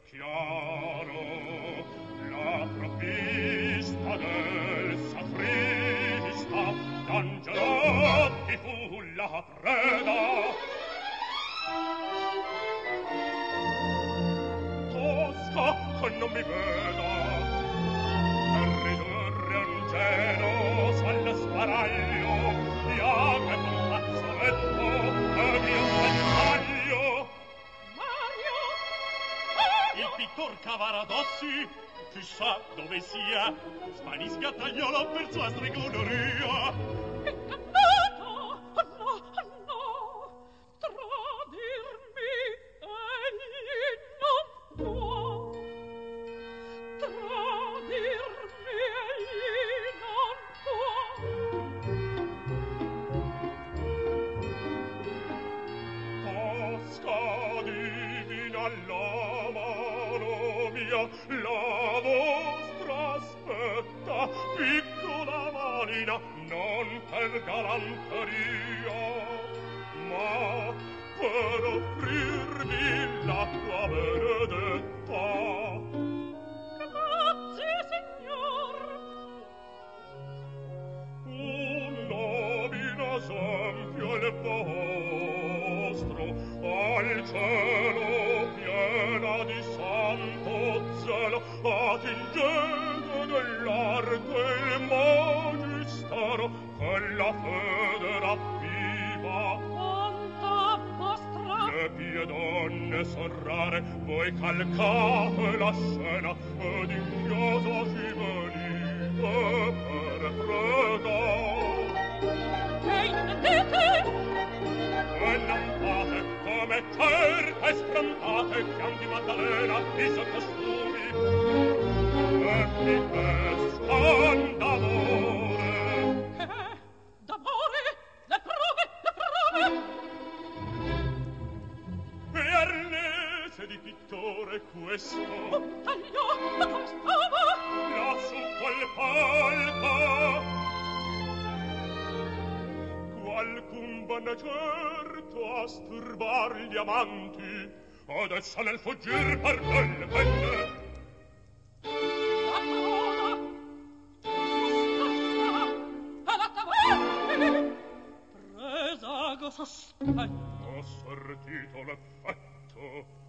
chiaro la provvista del sacrista d'Angelotti fu la preda. Tosca che non mi veda per ridurre Angelo al sparaglio iago e con fazzoletto ed io taglio. Il pittor Cavaradossi chissà dove sia spanisca tagliolo per sua stregoneria. Ingannato! Oh no, oh no! Tradirmi egli non può. Tradirmi egli non può. Tosca divina la mano mia, la vostra aspetta, piccola manina, non per galanteria, ma per offrirvi l'acqua benedetta. Grazie, signor. Un nobile esempio il vostro, al cielo piena di santo zelo, attingendo nell'arte il magistero che la fede ravviva. Quanta vostra Le pie donne sorrare, voi calcate la scena ed inghioso ci venite per pregare. che intendete? E non fate come certe sfrontate chiam di Maddalena i sottostumi e mi pescan d'amore. D'amore? Le prove! E arnese di pittore questo Tagliò, ma come stava? lassù qual palco qualcun vanno certo a sturbar gli amanti adesso nel fuggir per quelle penne. La corona! Giusta la tavolli! Presago sospetto. Ho sortito l'effetto